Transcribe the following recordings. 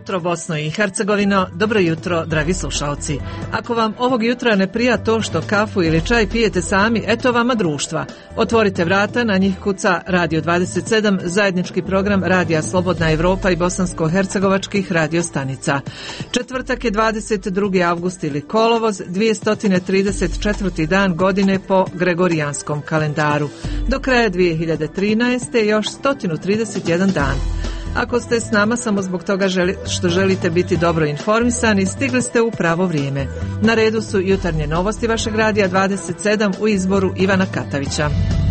jutro, Bosno i Hercegovino, dobro jutro, dragi slušalci. Ako vam ovog jutra ne prija to što kafu ili čaj pijete sami, eto vama društva. Otvorite vrata, na njih kuca Radio 27, zajednički program Radija Slobodna Evropa i bosansko-hercegovačkih radiostanica. Četvrtak je 22. avgust ili kolovoz, 234. dan godine po gregorijanskom kalendaru. Do kraja 2013. još 131 dan. Ako ste s nama samo zbog toga što želite biti dobro informisani, stigli ste u pravo vrijeme. Na redu su jutarnje novosti vašeg Radija 27 u izboru Ivana Katavića.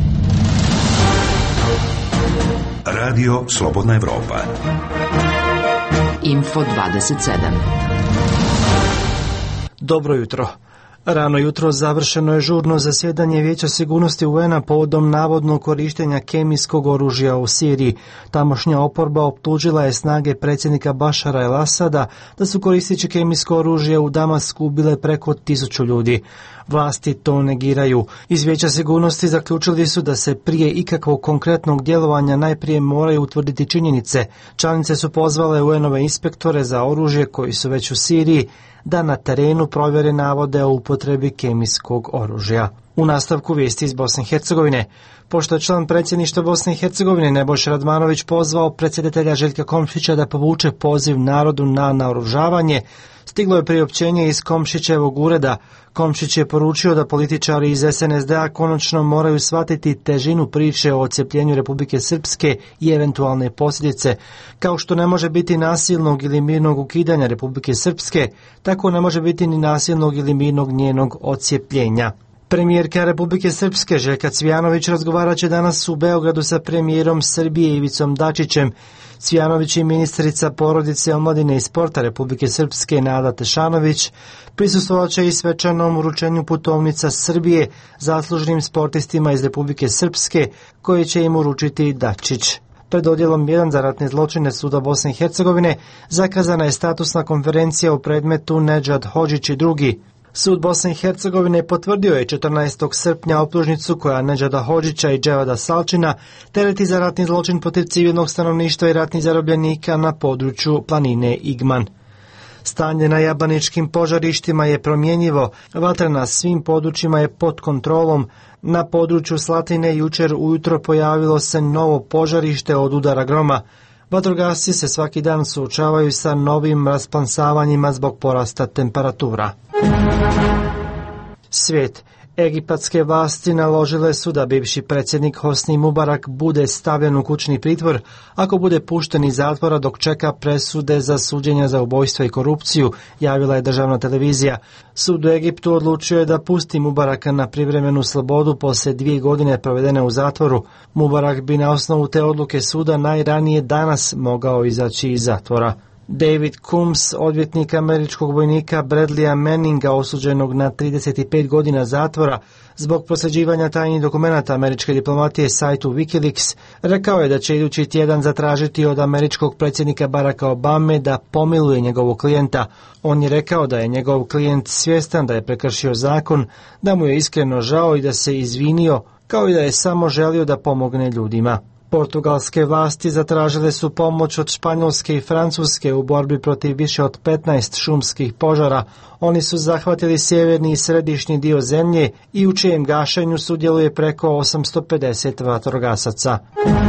Radio Slobodna Evropa. Info 27. Dobro jutro. Rano jutro završeno je žurno zasjedanje Vijeća sigurnosti UN-a povodom navodnog korištenja kemijskog oružja u Siriji. Tamošnja oporba optužila je snage predsjednika Bašara el-Asada da su koristeći kemijsko oružje u Damasku ubile preko 1000 ljudi. Vlasti to negiraju. Iz Vijeća sigurnosti zaključili su da se prije ikakvog konkretnog djelovanja najprije moraju utvrditi činjenice. Članice su pozvale UN-ove inspektore za oružje koji su već u Siriji da na terenu provjere navode o upotrebi kemijskog oružja. U nastavku vijesti iz Bosne i Hercegovine. Pošto je član predsjedništva Bosne i Hercegovine Nebojša Radmanović pozvao predsjedatelja Željka Komšića da povuče poziv narodu na naoružavanje, stiglo je priopćenje iz Komšićevog ureda. Komšić je poručio da političari iz SNSD-a konačno moraju shvatiti težinu priče o odcepljenju Republike Srpske i eventualne posljedice. Kao što ne može biti nasilnog ili mirnog ukidanja Republike Srpske, tako ne može biti ni nasilnog ili mirnog njenog odcepljenja. Premijerka Republike Srpske Željka Cvijanović razgovarat će danas u Beogradu sa premijerom Srbije Ivicom Dačićem. Cvijanović i ministrica porodice, omladine i sporta Republike Srpske Nada Tešanović prisustvovat će i svečanom uručenju putovnica Srbije zaslužnim sportistima iz Republike Srpske koje će im uručiti Dačić. Pred odjelom 1 za ratne zločine Suda Bosne i Hercegovine zakazana je statusna konferencija u predmetu Nedžad Hodžić i drugi. Sud Bosne i Hercegovine potvrdio je 14. srpnja optužnicu koja Nedžada Hodžića i Dževada Salčina tereti za ratni zločin protiv civilnog stanovništva i ratnih zarobljenika na području planine Igman. Stanje na jabaničkim požarištima je promjenjivo, vatra na svim područjima je pod kontrolom. Na području Slatine jučer ujutro pojavilo se novo požarište od udara groma. Vatrogasci se svaki dan suočavaju sa novim rasplamsavanjima zbog porasta temperatura. Svijet. Egipatske vlasti naložile su da bivši predsjednik Hosni Mubarak bude stavljen u kućni pritvor ako bude pušten iz zatvora dok čeka presude za suđenja za ubojstvo i korupciju, javila je državna televizija. Sud u Egiptu odlučio je da pusti Mubaraka na privremenu slobodu poslije 2 godine provedene u zatvoru. Mubarak bi na osnovu te odluke suda najranije danas mogao izaći iz zatvora. David Combs, odvjetnik američkog vojnika Bradleya Manninga osuđenog na 35 godina zatvora zbog prosljeđivanja tajnih dokumenata američke diplomatije sajtu Wikileaks, rekao je da će idući tjedan zatražiti od američkog predsjednika Baracka Obame da pomiluje njegovog klijenta. On je rekao da je njegov klijent svjestan da je prekršio zakon, da mu je iskreno žao i da se izvinio, kao i da je samo želio da pomogne ljudima. Portugalske vlasti zatražile su pomoć od Španjolske i Francuske u borbi protiv više od 15 šumskih požara. Oni su zahvatili sjeverni i središnji dio zemlje i u čijem gašenju sudjeluje preko 850 vatrogasaca.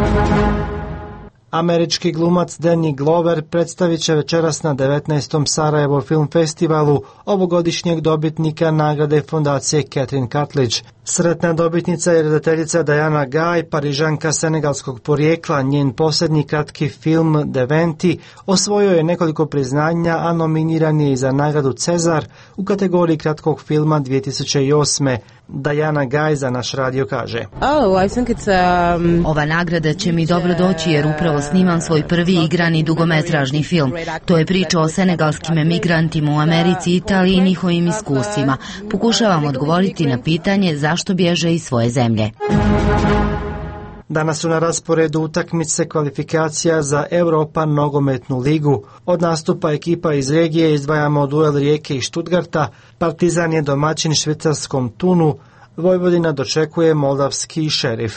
Američki glumac Danny Glover predstavit će večeras na 19. Sarajevo film festivalu ovogodišnjeg dobitnika nagrade fondacije Catherine Cartledge. Sretna dobitnica je redateljica Diana Guy, Parižanka senegalskog porijekla. Njen posljednji kratki film Deventi osvojio je nekoliko priznanja, a nominiran je i za nagradu Cezar u kategoriji kratkog filma 2008. Diana Guy za naš radio kaže: Ova nagrada će mi dobro doći jer upravo snimam svoj prvi igrani dugometražni film. To je priča o senegalskim emigrantima u Americi i Italiji i njihovim iskustvima. Pokušavam odgovoriti na pitanje zašto bježe iz svoje zemlje. Danas su na rasporedu utakmice kvalifikacija za Europa nogometnu ligu. Od nastupa ekipa iz regije izdvajamo duel Rijeke i Stuttgarta. Partizan je domaćin švicarskom Tunu. Vojvodina dočekuje moldavski Šerif.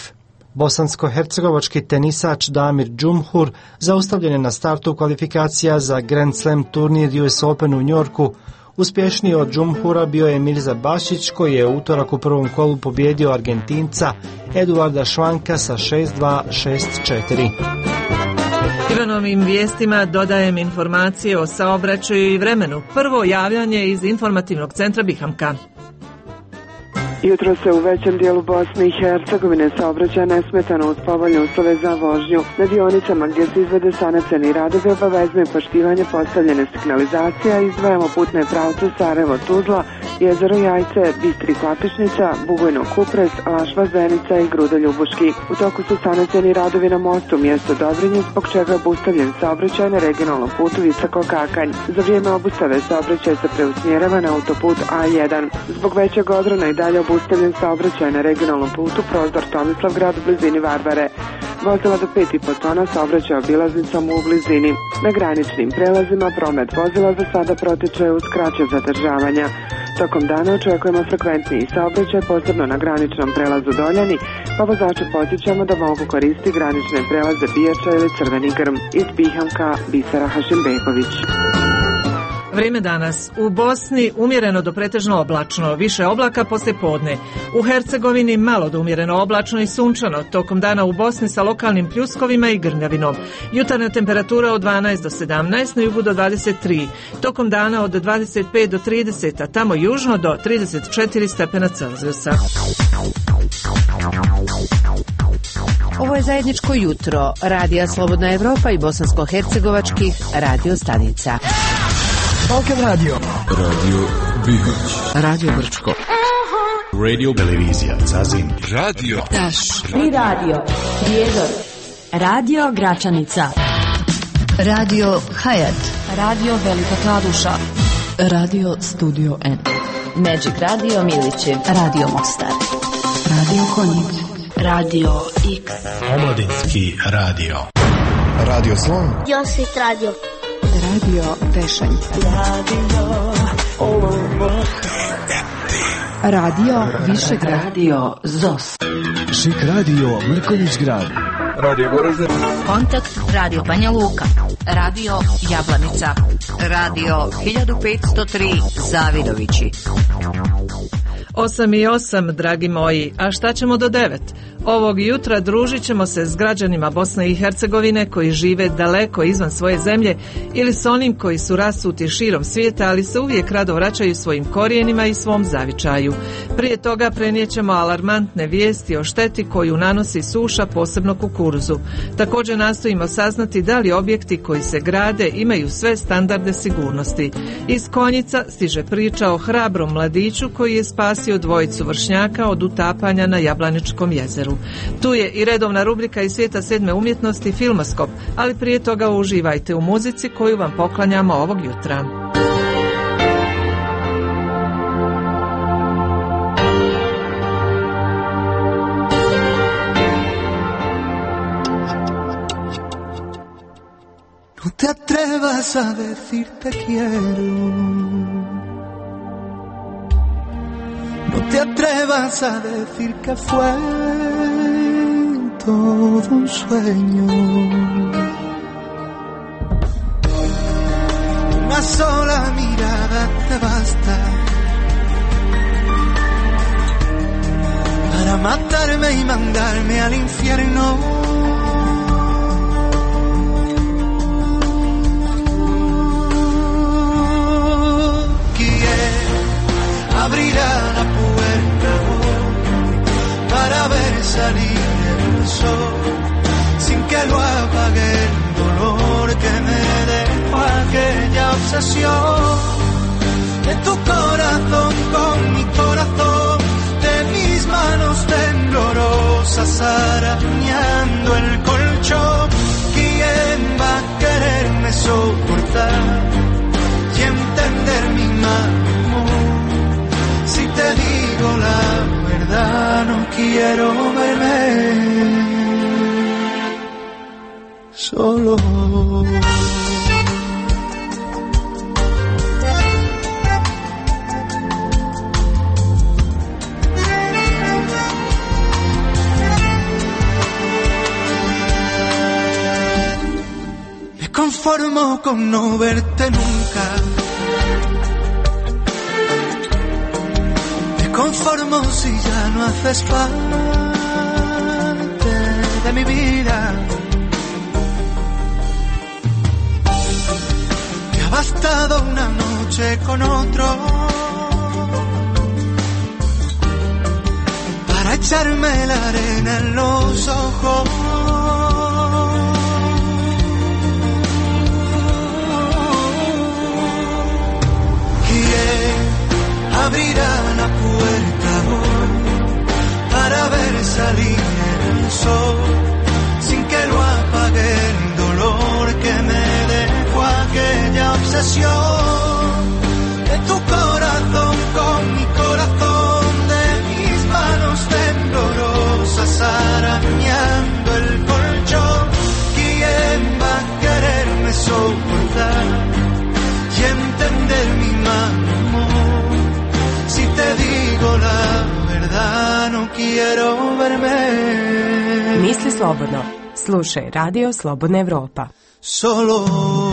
Bosansko-hercegovački tenisač Damir Džumhur zaustavljen je na startu kvalifikacija za Grand Slam turnir US Open u Njorku. Uspješniji od Džumhura bio je Mirza Bašić, koji je utorak u prvom kolu pobjedio Argentinca Eduarda Švanka sa 6-2, 6-4. Ivanovim vijestima dodajem informacije o saobraćaju i vremenu. Prvo javljanje iz informativnog centra Bihamka. Jutro se u većem dijelu Bosne i Hercegovine saobraćaja nesmetano uz povoljne uslove za vožnju. Na dionicama gdje se izvede sanacioni radovi obavezno je poštivanje postavljene signalizacije, izdvajamo putne pravce Sarajevo-Tuzla, Jezero Jajce, Bistri Klapišnica, Bugojno Kupres, Lašva Zenica i Grudo Ljubuški. U toku su sanacioni radovi na mostu mjesto Dobrinje, zbog čega je obustavljen saobraćaj na regionalnom putu Visoko-Kakanj. Za vrijeme obustave saobraćaj se preusmjerava na autoput A1. Zbog većeg odrona i dalje obustavljen saobraćaj na regionalnom putu Prozdor Tomislavgrad u blizini Varvare. Vozila do 5,5 tona saobraćaj obilaznicom u blizini. Na graničnim prelazima promet vozila za sada protiče uz kraće zadržavanja. Tokom dana očekujemo frekventniji saobraćaj, posebno na graničnom prelazu Doljani, pa vozače podsjećamo da mogu koristiti granične prelaze Bijača ili Crveni Grm. Iz Bihamka, Bisera Hašimbegović. Vrijeme danas. U Bosni umjereno do pretežno oblačno, više oblaka poslije podne. U Hercegovini malo do umjereno oblačno i sunčano. Tokom dana u Bosni sa lokalnim pljuskovima i grmljavinom. Jutarnja temperatura od 12 do 17, na jugu do 23. Tokom dana od 25 do 30, a tamo južno do 34 stepena Celzijusa. Ovo je zajedničko jutro Radija Slobodna Evropa i bosansko-hercegovačkih radio stanica. Balkan Radio. Radio Bihać. Radio Brčko. Radio Televizija Zazin. Radio Taš. Pri radio Prijedor. Radio Gračanica. Radio Hayat. Radio Velika Kladuša. Radio Studio N. Magic Radio Milići. Radio Mostar. Radio Konjic. Radio X. Omladinski radio. Radio Slon. Josit Radio. Radio Tešanj. Radio Višegrad. Radio ZOS. Šik radio Mrkonjić Grad. Radio Goražde. Kontakt Radio Banja Luka. Radio Jablanica. Radio 1503 Zavidovići. 8:08, dragi moji, a šta ćemo do 9? Ovog jutra družit ćemo se s građanima Bosne i Hercegovine koji žive daleko izvan svoje zemlje ili s onim koji su rasuti širom svijeta, ali se uvijek rado vraćaju svojim korijenima i svom zavičaju. Prije toga prenijećemo alarmantne vijesti o šteti koju nanosi suša, posebno kukuruzu. Također nastojimo saznati da li objekti koji se grade imaju sve standarde sigurnosti. Iz Konjica stiže priča o hrabrom mladiću koji je spasio dvojicu vršnjaka od utapanja na Jablaničkom jezeru. Tu je i redovna rubrika iz svijeta sedme umjetnosti Filmoskop, ali prije toga uživajte u muzici koju vam poklanjamo ovog jutra. No te atrevas a decir te quiero. No te atrevas a decir que fue todo un sueño. Una sola mirada te basta para matarme y mandarme al infierno. Abrirá la puerta para ver salir el sol sin que lo apague el dolor que me dejó aquella obsesión de tu corazón con mi corazón, de mis manos temblorosas arañando el colchón. ¿Quién va a quererme soportar y entender mi mal? Si te digo la verdad, no quiero verme solo. conformo con no verte nunca. Me conformo si ya no haces parte de mi vida. Me ha bastado una noche con otro para echarme la arena en los ojos. ¿Quién abrirá la puerta hoy para ver salir el sol sin que lo apague el dolor que me dejó aquella obsesión de tu corazón con mi corazón, de mis manos temblorosas arañando el colchón? ¿Quién va a quererme soportar y entender mi mal humor? Si te digo la verdad, no quiero verme. Misli slobodno. Slušaj Radio Slobodna Evropa. Solo.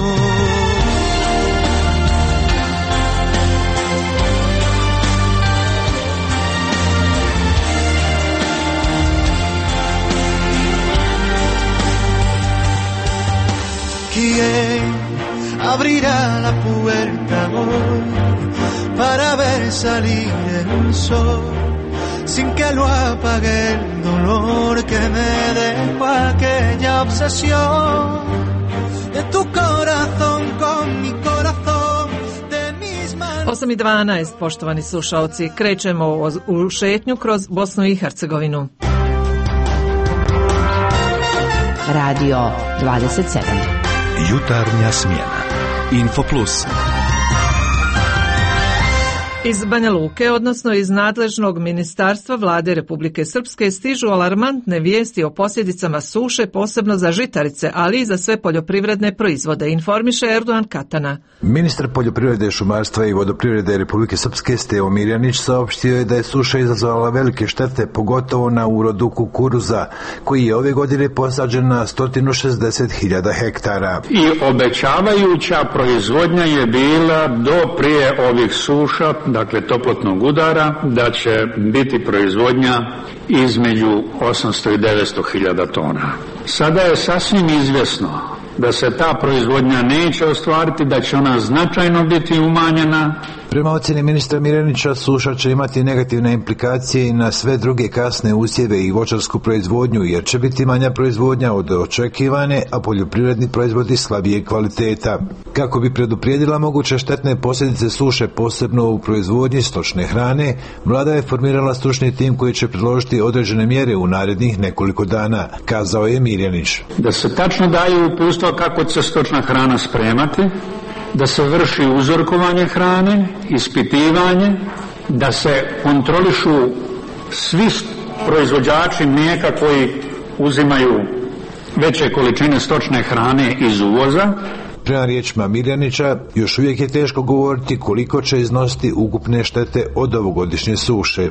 ¿Quién abrirá la puerta hoy para ver salir el sol sin que lo apague el dolor que me dejó aquella obsesión de tu corazón con mi corazón, de mis manos? 8:12, poštovani slušalci, krećemo u šetnju kroz Bosnu i Hercegovinu. Radio 27. Jutarnja smjena. Info Plus. Iz Banja Luke, odnosno iz nadležnog ministarstva Vlade Republike Srpske, stižu alarmantne vijesti o posljedicama suše, posebno za žitarice, ali i za sve poljoprivredne proizvode, informiše Erdogan Katana. Ministar poljoprivrede, šumarstva i vodoprivrede Republike Srpske Stevo Mirjanić saopštio je da je suša izazvala velike štete, pogotovo na urodu kukuruza, koji je ove godine posađen na 160.000 hektara. I obećavajuća proizvodnja je bila do prije ovih suša, dakle toplotnog udara, da će biti proizvodnja između 800 i 900.000 tona. Sada je sasvim izvjesno da se ta proizvodnja neće ostvariti, da će ona značajno biti umanjena. Prema ocjeni ministra Mirjanića, suša će imati negativne implikacije i na sve druge kasne usjeve i voćarsku proizvodnju, jer će biti manja proizvodnja od očekivane, a poljoprivredni proizvodi slabije kvaliteta. Kako bi preduprijedila moguće štetne posljedice suše, posebno u proizvodnji stočne hrane, Vlada je formirala stručni tim koji će predložiti određene mjere u narednih nekoliko dana, kazao je Mirjanić. Da se tačno daju uputstva kako će stočna hrana spremati, da se vrši uzorkovanje hrane, ispitivanje, da se kontrolišu svi proizvođači mlijeka koji uzimaju veće količine stočne hrane iz uvoza. Prema riječima Mirjanića, još uvijek je teško govoriti koliko će iznositi ukupne štete od ovogodišnje suše.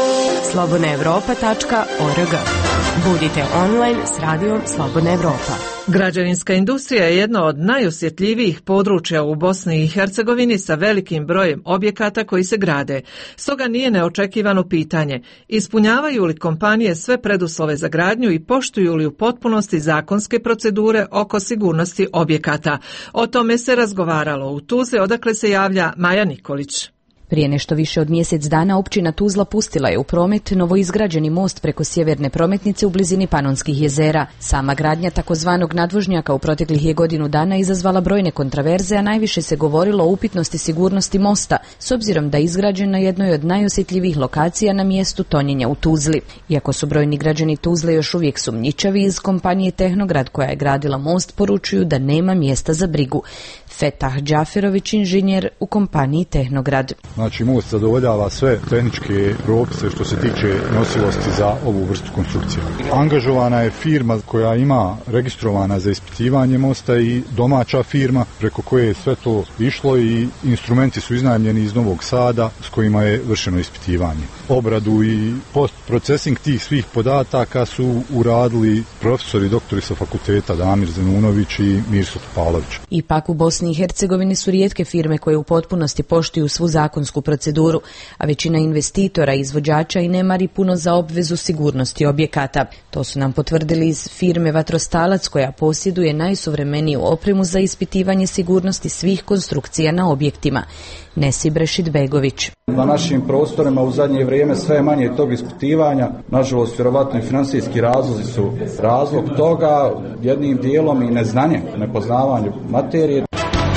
slobodnaevropa.org. Budite online s radijom Slobodna Evropa. Građevinska industrija je jedno od najosjetljivijih područja u Bosni i Hercegovini sa velikim brojem objekata koji se grade. Stoga nije neočekivano pitanje, ispunjavaju li kompanije sve preduslove za gradnju i poštuju li u potpunosti zakonske procedure oko sigurnosti objekata. O tome se razgovaralo u Tuzli, odakle se javlja Maja Nikolić. Prije nešto više od mjesec dana općina Tuzla pustila je u promet novoizgrađeni most preko sjeverne prometnice u blizini Panonskih jezera. Sama gradnja takozvanog nadvožnjaka u proteklih je godinu dana izazvala brojne kontraverze, a najviše se govorilo o upitnosti sigurnosti mosta, s obzirom da je izgrađen na jednoj od najosjetljivijih lokacija na mjestu tonjenja u Tuzli. Iako su brojni građani Tuzle još uvijek sumnjičavi, iz kompanije Tehnograd koja je gradila most poručuju da nema mjesta za brigu. Fetah Džaferović, inženjer u kompaniji Tehnograd. Znači, most zadovoljava sve tehničke propise što se tiče nosivosti za ovu vrstu konstrukcije. Angažovana je firma koja ima registrovana za ispitivanje mosta i domaća firma preko koje je sve to išlo i instrumenti su iznajmljeni iz Novog Sada s kojima je vršeno ispitivanje. Obradu i post-procesing tih svih podataka su uradili profesori i doktori sa fakulteta Damir Zenunović i Mirso Topalović. Ipak u Bosni i Hercegovini su rijetke firme koje u potpunosti poštuju svu zakonsku proceduru, a većina investitora i izvođača i ne mari puno za obvezu sigurnosti objekata. To su nam potvrdili iz firme Vatrostalac koja posjeduje najsuvremeniju opremu za ispitivanje sigurnosti svih konstrukcija na objektima. Nesib Rešidbegović. Na našim prostorima u zadnje vrijeme sve manje tog ispitivanja, nažalost vjerovatno i financijski razlozi su razlog toga, jednim dijelom i neznanje, nepoznavanje materije.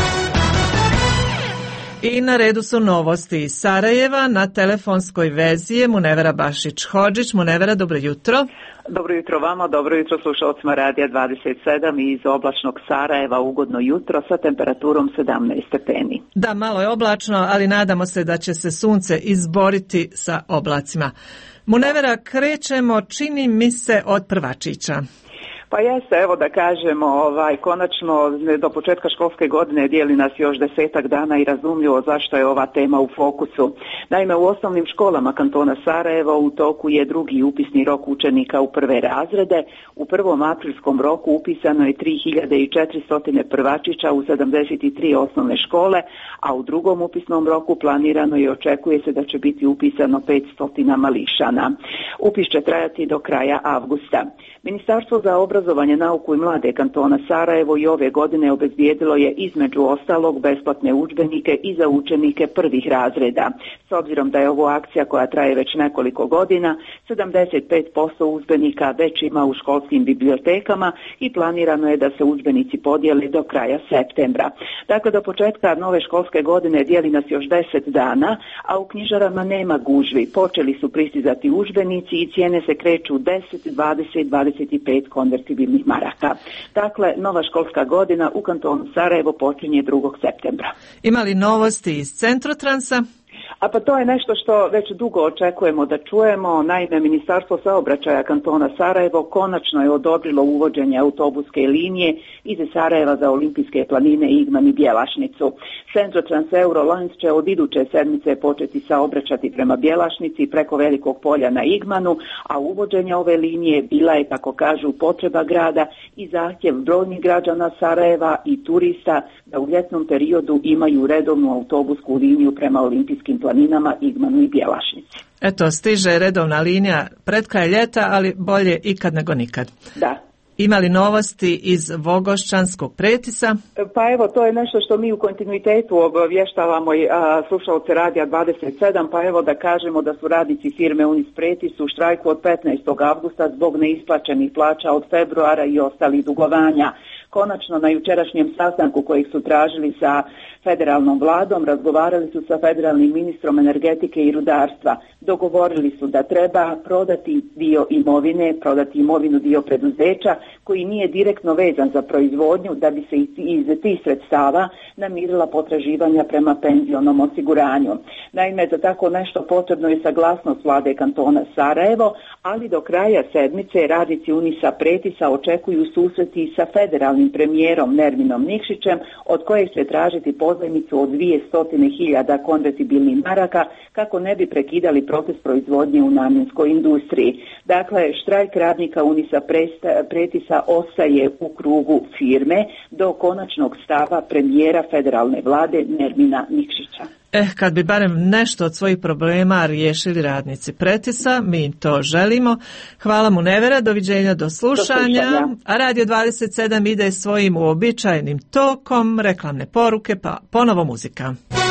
I na redu su novosti iz Sarajeva. Na telefonskoj vezi je Munevera Bašić-Hodžić. Munevera, dobro jutro. Dobro jutro vama, dobro jutro slušalcima Radija 27 iz oblačnog Sarajeva, ugodno jutro sa temperaturom 17 stepeni. Da, malo je oblačno, ali nadamo se da će se sunce izboriti sa oblacima. Munevera, krećemo, čini mi se, od prvačića. Pa jeste, evo da kažemo, konačno do početka školske godine dijeli nas još 10 dana i razumljivo zašto je ova tema u fokusu. Naime, u osnovnim školama kantona Sarajevo u toku je drugi upisni rok učenika u prve razrede. U prvom aprilskom roku upisano je 3400 prvačića u 73 osnovne škole, a u drugom upisnom roku planirano i očekuje se da će biti upisano 500 mališana. Upis će trajati do kraja avgusta. Ministarstvo za obrazovanje, nauku i mlade kantona Sarajevo i ove godine obezbijedilo je između ostalog besplatne udžbenike i za učenike prvih razreda. S obzirom da je ovo akcija koja traje već nekoliko godina, 75% udžbenika već ima u školskim bibliotekama i planirano je da se udžbenici podijeli do kraja septembra. Dakle, do početka nove školske godine dijeli nas još 10 dana, a u knjižarama nema gužvi. Počeli su pristizati udžbenici i cijene se kreću 10, 20, 25 konvertibilnih maraka. Dakle, nova školska godina u kantonu Sarajevo počinje 2. septembra. Ima li novosti iz Centrotransa? A pa to je nešto što već dugo očekujemo da čujemo. Naime, Ministarstvo saobraćaja kantona Sarajevo konačno je odobrilo uvođenje autobuske linije iz Sarajeva za Olimpijske planine, Igman i Bjelašnicu. Centrotrans Eurolines će od iduće sedmice početi saobraćati prema Bjelašnici preko Velikog polja na Igmanu, a uvođenje ove linije bila je, kako kažu, potreba grada i zahtjev brojnih građana Sarajeva i turista da u ljetnom periodu imaju redovnu autobusku liniju prema Olimpijskim planinama, Igmanu i Bjelašnici. Eto, stiže redovna linija pred kraj ljeta, ali bolje ikad nego nikad. Da. Ima li novosti iz Vogošćanskog Pretisa? Pa evo, to je nešto što mi u kontinuitetu obavještavamo i slušalce Radija 27, pa evo da kažemo da su radnici firme Unis Pretis u štrajku od 15. avgusta zbog neisplaćenih plaća od februara i ostalih dugovanja. Konačno, na jučerašnjem sastanku kojeg su tražili sa federalnom vladom, razgovarali su sa federalnim ministrom energetike i rudarstva. Dogovorili su da treba prodati dio imovine, prodati imovinu dio preduzeća koji nije direktno vezan za proizvodnju, da bi se iz tih sredstava namirila potraživanja prema penzionom osiguranju. Naime, za tako nešto potrebno je saglasnost vlade kantona Sarajevo, ali do kraja sedmice radnici Unisa Pretisa očekuju susreti sa federalnim premijerom Nerminom Nikšićem, od kojeg će tražiti pozajmicu od 200.000 konvertibilnih maraka kako ne bi prekidali proces proizvodnje u namjenskoj industriji. Dakle, štrajk radnika Unisa Pretisa ostaje u krugu firme do konačnog stava premijera federalne vlade Nermina Nikšića. Kad bi barem nešto od svojih problema riješili radnici Pretisa, mi im to želimo. Hvala mu, Nevera, doviđenja, do slušanja. A Radio 27 ide svojim uobičajenim tokom, reklamne poruke, pa ponovo muzika.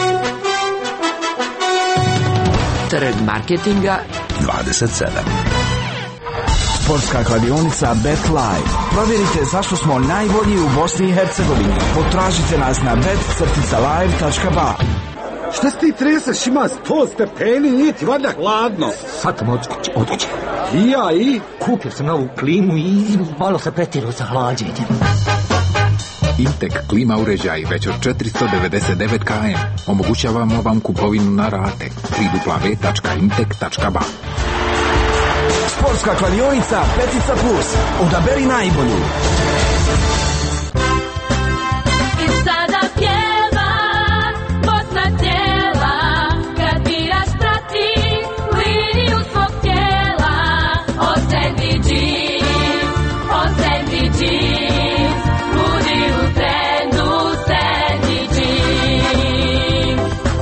Trg marketinga 27. Sportska kladionica BetLive. Provjerite zašto smo najbolji u Bosni i Hercegovini. Potražite nas na bet-live.ba. Šta si ti treseš, ima 100 stepeni, nije ti valjda hladno? Sad sam odjeće. I ja i? Kupio sam novu klimu i malo se pretirao sa hlađenjem. Intek klima uređaj već od 499 km. Omogućavamo vam kupovinu na rate. www.intek.ba. Sportska kladionica Petica Plus. Odaberi najbolju. I sada pjeva Bosna cijela, kad biraš prati liniju svog tijela. Osjeti džins, osjeti džins, budi u trendu, osjeti džins.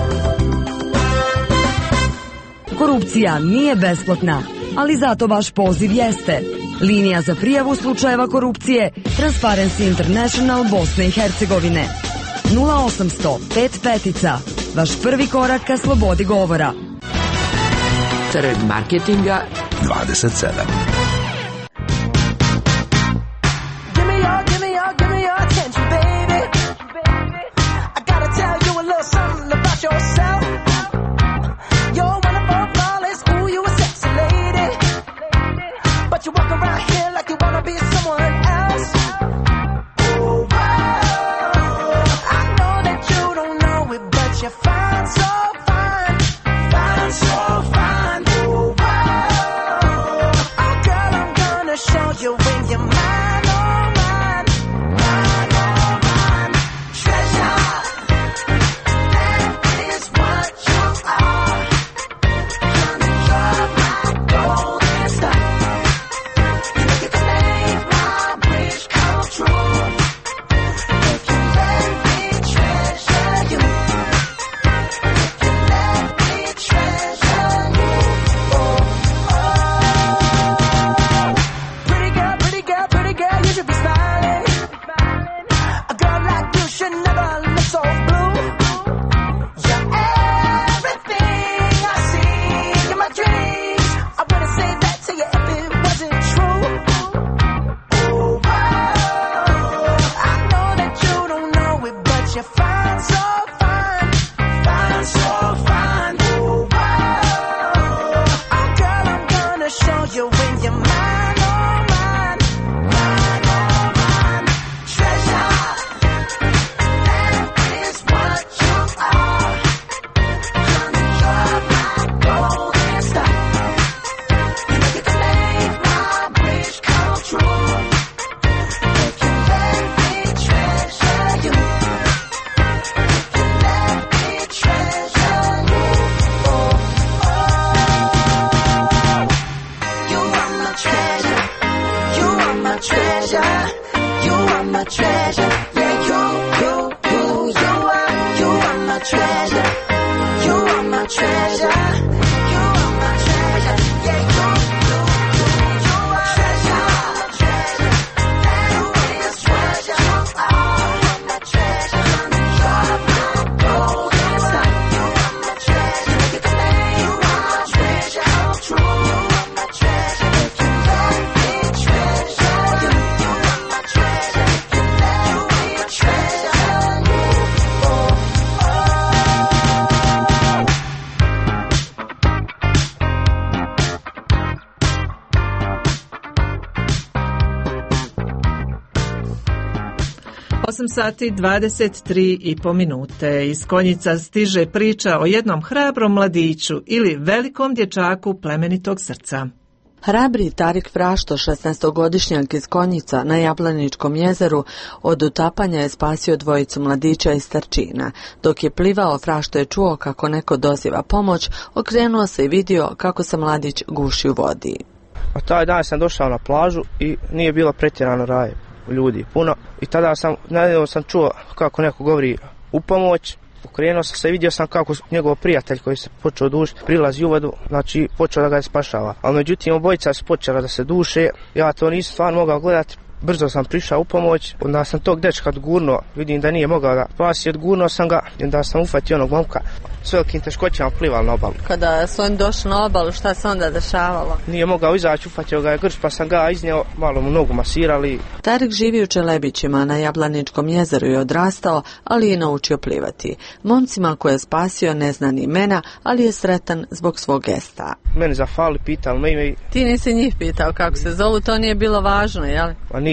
Korupcija nije besplatna, ali zato vaš poziv jeste. Linija za prijavu slučajeva korupcije Transparency International Bosne i Hercegovine. 0800 5 petica. Vaš prvi korak ka slobodi govora. Trg marketinga 27. You walk around here like you wanna be someone else. Ooh, wow. I know that you don't know it, but you're fine, so fine, fine, so fine. Ooh, wow. Oh, girl, I'm gonna show you when you're mine, oh mine, mine, oh mine. Treasure, that is what you are. Honey, you're my golden star. Sati 23,5 minute. Iz Konjica stiže priča o jednom hrabrom mladiću ili velikom dječaku plemenitog srca. Hrabri Tarik Frašto, 16-godišnjak iz Konjica na Jablaničkom jezeru, od utapanja je spasio dvojicu mladića iz Starčina. Dok je plivao, Frašto je čuo kako neko doziva pomoć, okrenuo se i vidio kako se mladić guši u vodi. Taj dan sam došao na plažu i nije bilo pretjerano raje. Ljudi puno i tada sam čuo kako neko govori u pomoć. Okrenuo sam se i vidio sam kako njegov prijatelj koji se počeo dušiti prilazi u vodu, znači počeo da ga spašava. Ali međutim obojica su počela da se duše, ja to nisam stvarno mogao gledati. Brzo sam prišao u pomoć, onda sam tog dečka odgurnuo, vidim da nije mogao da spasi, odgurnuo sam ga i onda sam ufatio onog momka. S velikim teškoćama plivali na obalu. Kada su oni došli na obalu, šta se onda dešavalo? Nije mogao izaći, ufatio ga je grč, pa sam ga iznio, malo mu nogu masirali. Tarik živi u Čelebićima na Jablaničkom jezeru i odrastao, ali je naučio plivati. Momcima koje je spasio ne zna ni imena, ali je sretan zbog svog gesta. Meni zafali, pitali me ime. Ti nisi njih pitao kako se zovu, to nije bilo važno, jel? Pa nije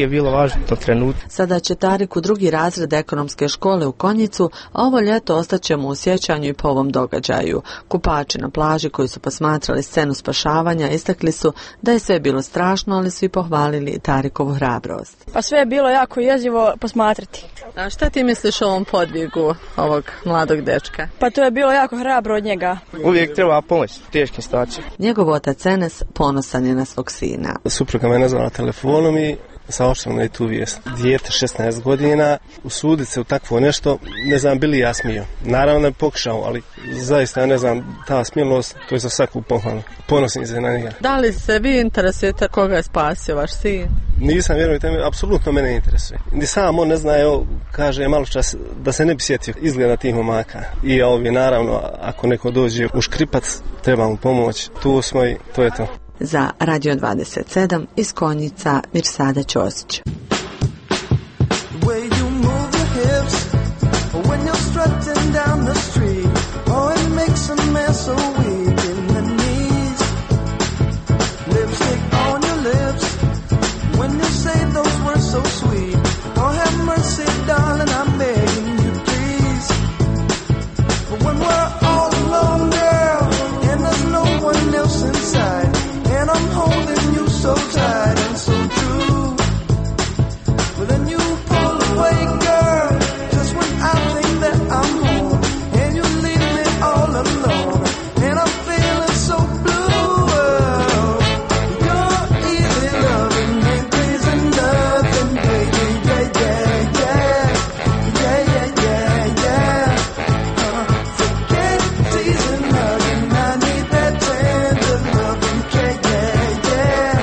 nije bilo važno to trenutka. Sada će Tarik u 2. razred ekonomske škole u Konjicu, a ovo ljeto ostaće mu u sjećanju i po ovom događaju. Kupači na plaži koji su posmatrali scenu spašavanja istakli su da je sve bilo strašno, ali su i pohvalili Tarikovu hrabrost. Pa sve je bilo jako jezivo posmatrati. A šta ti misliš o ovom podvigu ovog mladog dečka? Pa to je bilo jako hrabro od njega. Uvijek treba pomoć u teškim situacijama. Njegov otac Enes ponosan je na svog sina. Supruga me nazvala telefonom i saopštila mi tu vijest. Dijete 16 godina, usuditi se u takvo nešto, ne znam bili ja smio. Naravno da bi pokušao, ali zaista ne znam, ta smilost, to je za svaku pohvalu. Ponosim se na njega. Da li se vi interesujete koga je spasio vaš sin? Nisam, vjerujte mi, apsolutno mene interesuje. Ni sam on ne zna, evo, kaže malo čas da se ne bi sjetio izgleda tih momaka. I ovi, naravno, ako neko dođe u škripac, treba mu pomoć. Tu smo i to je to. Za Radio 27 iz Konjica, Mirsada Ćosić. So tight and so true. But then you pull away, girl, just when I think that I'm home, and you leave me all alone, and I'm feeling so blue. Your easy loving ain't pleasing nothing, baby. Yeah, yeah, yeah, yeah, yeah, yeah, yeah. Forget teasing, hugging, I need that tender loving, yeah, yeah, yeah.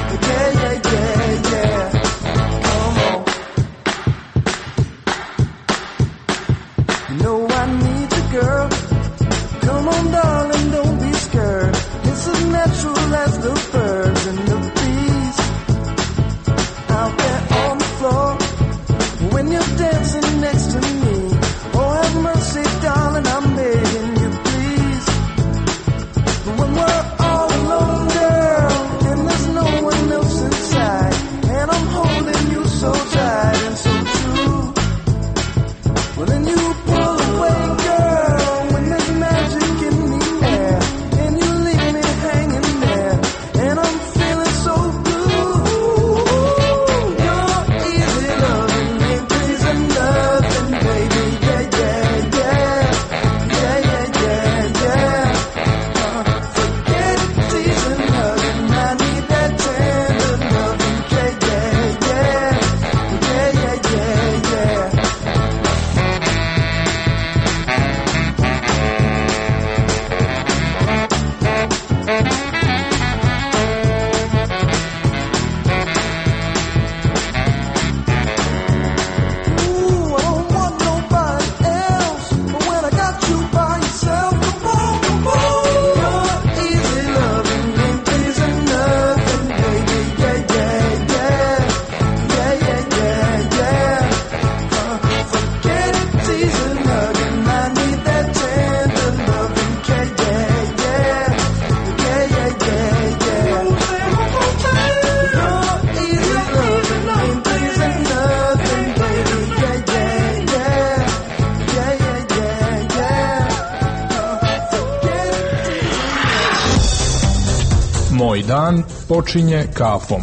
Moj dan počinje kafom.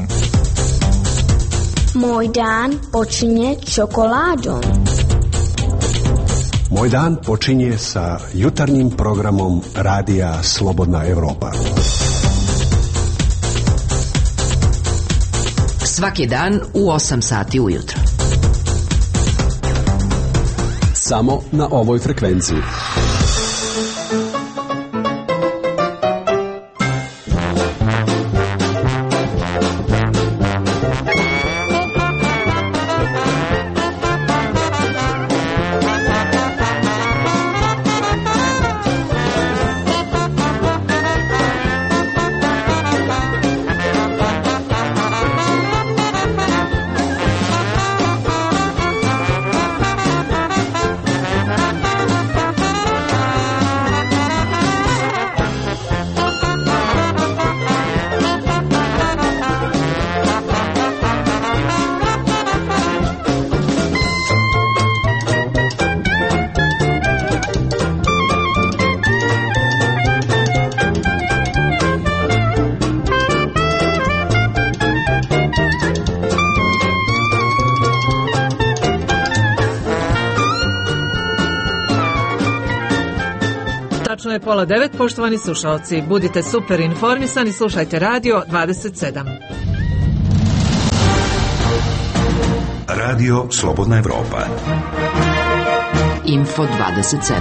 Moj dan počinje čokoladom. Moj dan počinje sa jutarnjim programom Radija Slobodna Evropa. Svaki dan u 8 sati ujutro. Samo na ovoj frekvenciji. Tačno je 8:30, poštovani slušalci. Budite super informisani, slušajte Radio 27. Radio Slobodna Evropa. Info 27.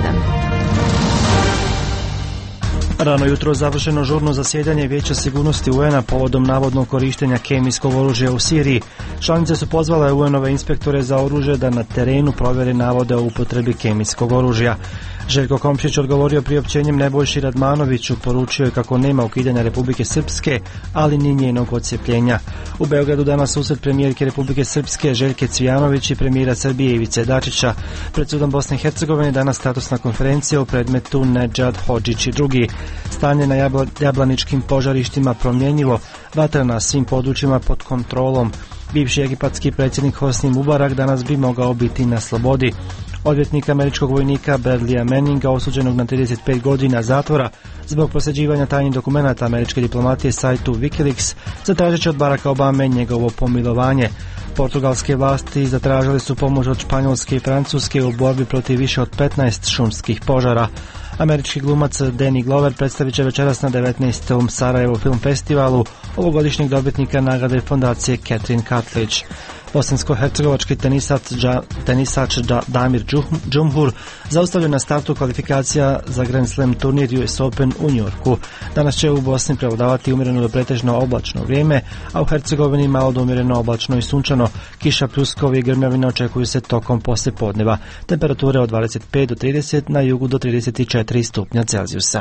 Rano jutro završeno žurno zasjedanje Vijeća sigurnosti UN-a povodom navodnog korištenja kemijskog oružja u Siriji. Članice su pozvale UN-ove inspektore za oružje da na terenu provjere navode o upotrebi kemijskog oružja. Željko Komšić odgovorio priopćenjem Nebojši Radmanoviću, poručio je kako nema ukidanja Republike Srpske, ali ni njenog odcjepljenja. U Beogradu danas susret premijerke Republike Srpske Željke Cvijanović i premijera Srbije Ivice Dačića. Pred sudom Bosne i Hercegovine danas statusna konferencija u predmetu Nedžad Hodžić i drugi. Stanje na jablaničkim požarištima promjenjivo, vatra na svim područjima pod kontrolom. Bivši egipatski predsjednik Hosni Mubarak danas bi mogao biti na slobodi. Odvjetnik američkog vojnika Bradleya Manninga, osuđenog na 35 godina zatvora zbog prosljeđivanja tajnih dokumenata američke diplomatije sajtu Wikileaks, zatražit će od Baracka Obame njegovo pomilovanje. Portugalske vlasti zatražili su pomoć od Španjolske i Francuske u borbi protiv više od 15 šumskih požara. Američki glumac Danny Glover predstavit će večeras na 19. Sarajevo Film Festivalu ovogodišnjeg dobitnika nagrade fondacije Catherine Cutledge. Bosansko-hercegovački tenisač Damir Džumhur zaustavljen na startu kvalifikacija za Grand Slam turnir US Open u Njujorku. Danas će u Bosni prevladavati umjereno do pretežno oblačno vrijeme, a u Hercegovini malo do umjereno oblačno i sunčano. Kiša, pljuskovi i grmljavine očekuju se tokom poslijepodneva. Temperature od 25 do 30, na jugu do 34 stupnja Celzijusa.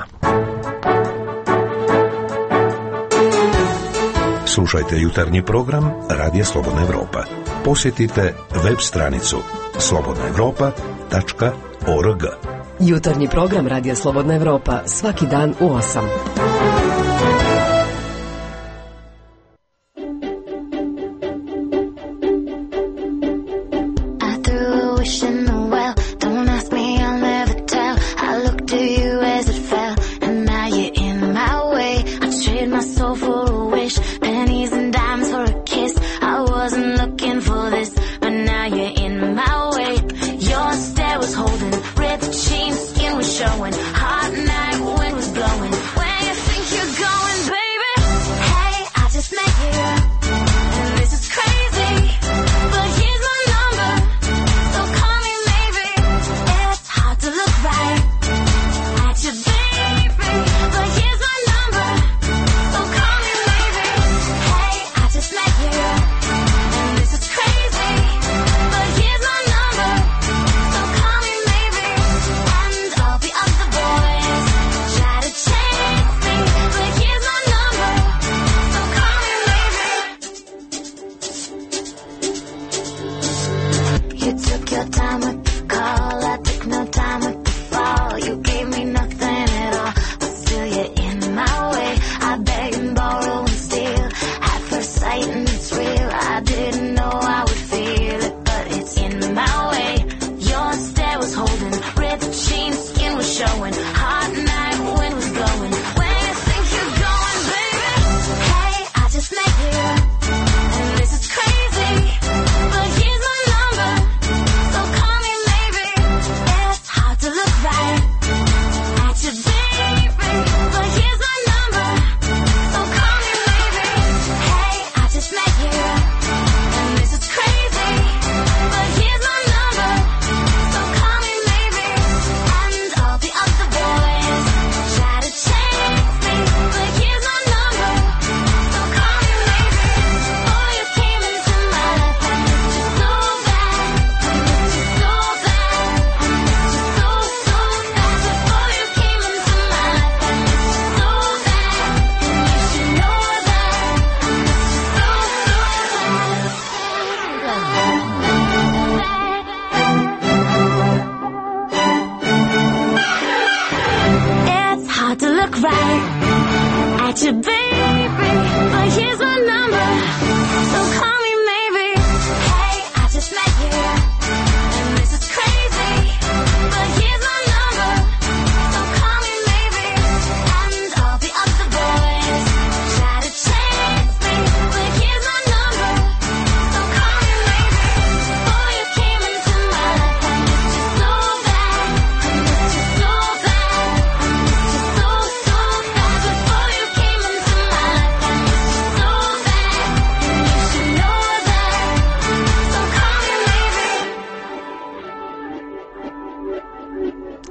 Slušajte jutarnji program Radija Slobodna Evropa. Posjetite web stranicu slobodnaevropa.org. Jutarnji program Radija Slobodna Evropa svaki dan u 8.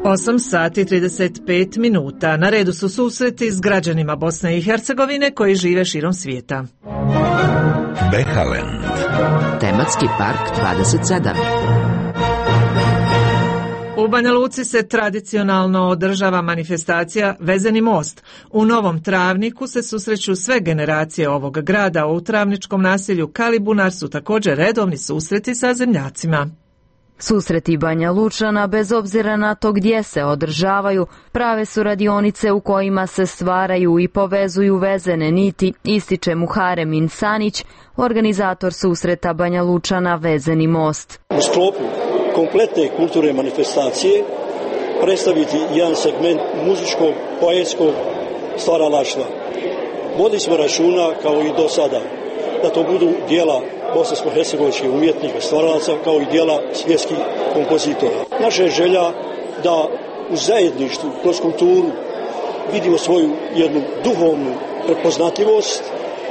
8 sati i 35 minuta. Na redu su susreti s građanima Bosne i Hercegovine koji žive širom svijeta. Behaland. Tematski park 27. U Banja Luci se tradicionalno održava manifestacija Vezeni most. U Novom Travniku se susreću sve generacije ovog grada. U travničkom naselju Kalibunar su također redovni susreti sa zemljacima. Susreti Banja Lučana, bez obzira na to gdje se održavaju, prave su radionice u kojima se stvaraju i povezuju vezene niti, ističe Muharem Insanić, organizator susreta Banja Lučana Vezeni most. U sklopu kompletne kulturne manifestacije predstaviti jedan segment muzičkog, poetskog stvaralaštva. Vodili smo računa, kao i do sada, da to budu dijela bosansko-hercegovačkih umjetnika, stvaralaca, kao i dijela svjetskih kompozitora. Naša je želja da u zajedništvu, kroz kulturu, vidimo svoju jednu duhovnu prepoznatljivost,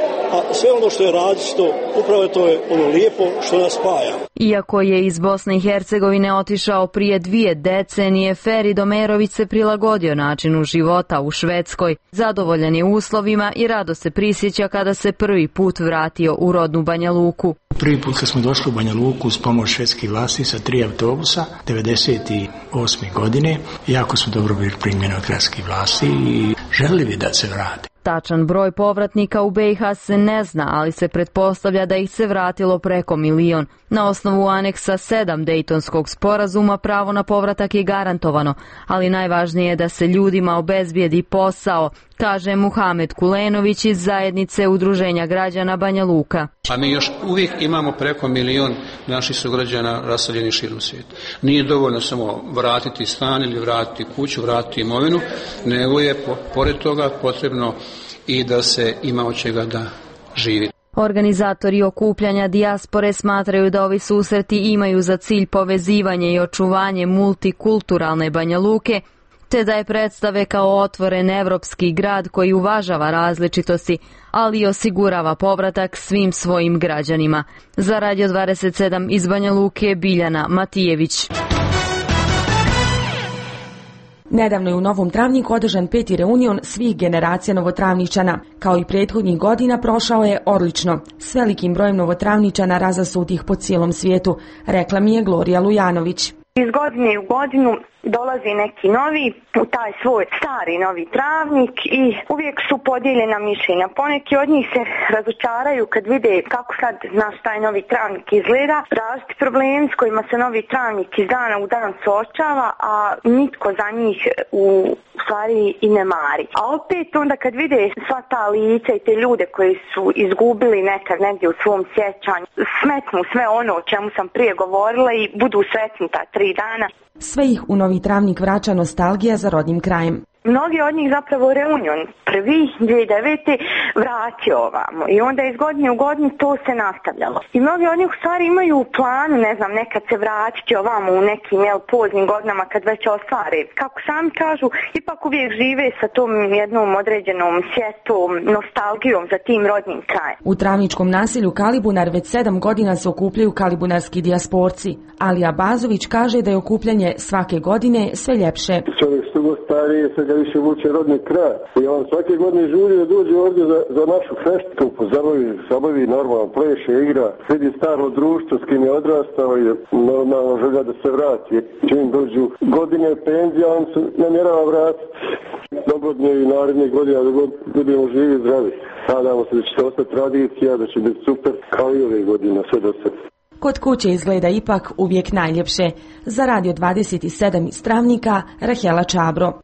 a sve ono što je različito, upravo to je ono lijepo što nas spaja. Iako je iz Bosne i Hercegovine otišao prije 2 decenije, Feri Domerović se prilagodio načinu života u Švedskoj. Zadovoljan je uslovima i rado se prisjeća kada se prvi put vratio u rodnu Banja Luku. Prvi put kad smo došli u Banja Luku uz pomoć švedskih vlasti sa 3 autobusa, 98. godine, jako smo dobro bili primljeni od gradskih vlasti i želili da se vrate. Tačan broj povratnika u BiH se ne zna, ali se pretpostavlja da ih se vratilo preko 1 milion. Na osnovu aneksa 7 Dejtonskog sporazuma pravo na povratak je garantovano, ali najvažnije je da se ljudima obezbijedi posao, kaže Muhamed Kulenović iz zajednice Udruženja građana Banja Luka. A mi još uvijek imamo preko 1 milion naših sugrađana raseljenih širom svijeta. Nije dovoljno samo vratiti stan ili vratiti kuću, vratiti imovinu, nego je pored toga potrebno i da se ima od čega da živi. Organizatori okupljanja dijaspore smatraju da ovi susreti imaju za cilj povezivanje i očuvanje multikulturalne Banja Luke, te da je predstave kao otvoren evropski grad koji uvažava različitosti, ali i osigurava povratak svim svojim građanima. Za Radio 27 iz Banja Luke, Biljana Matijević. Nedavno je u Novom Travniku održan 5. reunion svih generacija Novotravničana. Kao i prethodnih godina prošao je odlično, s velikim brojem Novotravničana razasutih po cijelom svijetu, rekla mi je Glorija Lujanović. Iz godine u godinu dolazi neki novi u taj svoj stari Novi Travnik i uvijek su podijeljena mišljenja. Poneki od njih se razočaraju kad vide kako sad naš taj Novi Travnik izgleda, različiti problemi s kojima se Novi Travnik iz dana u dan suočava, a nitko za njih u stvari i ne mari. A opet onda kad vide sva ta lica i te ljude koji su izgubili nekad negdje u svom sjećanju, smetnu sve ono o čemu sam prije govorila i budu sretni ta 3 dana. Sve ih u Novi Travnik vraća nostalgija za rodnim krajem. Mnogi od njih zapravo reunion prvi 2009. vratio ovamo i onda iz godine u godinu to se nastavljalo. I mnogi od njih u stvari imaju u planu, ne znam, nekad se vratiti ovamo u nekim poznim godinama kad već ostvare. Kako sami kažu, ipak uvijek žive sa tom jednom određenom sjetom, nostalgijom za tim rodnim krajem. U travničkom naselju Kalibunar već 7 godina se okupljaju kalibunarski dijasporci. Alija Bazović kaže da je okupljanje svake godine sve ljepše. Čovjek što go starije, sve ga više vuče rodni kraj. I on svake godine žuri da dođe ovdje za našu festu, zabavi normalno, pleše, igra, vidi staro društvo s kim je odrastao i normalno želja da se vrati. Čim dođu godine penzija, on se namjerava vratiti. Dogodnje i narednih godina da budemo živi i zdravi. Nadamo se da će to ostati tradicija, da će biti super kao i ove godine, sve do sve. Kod kuće izgleda ipak uvijek najljepše. Za Radio 27 iz Travnika, Rahela Čabro.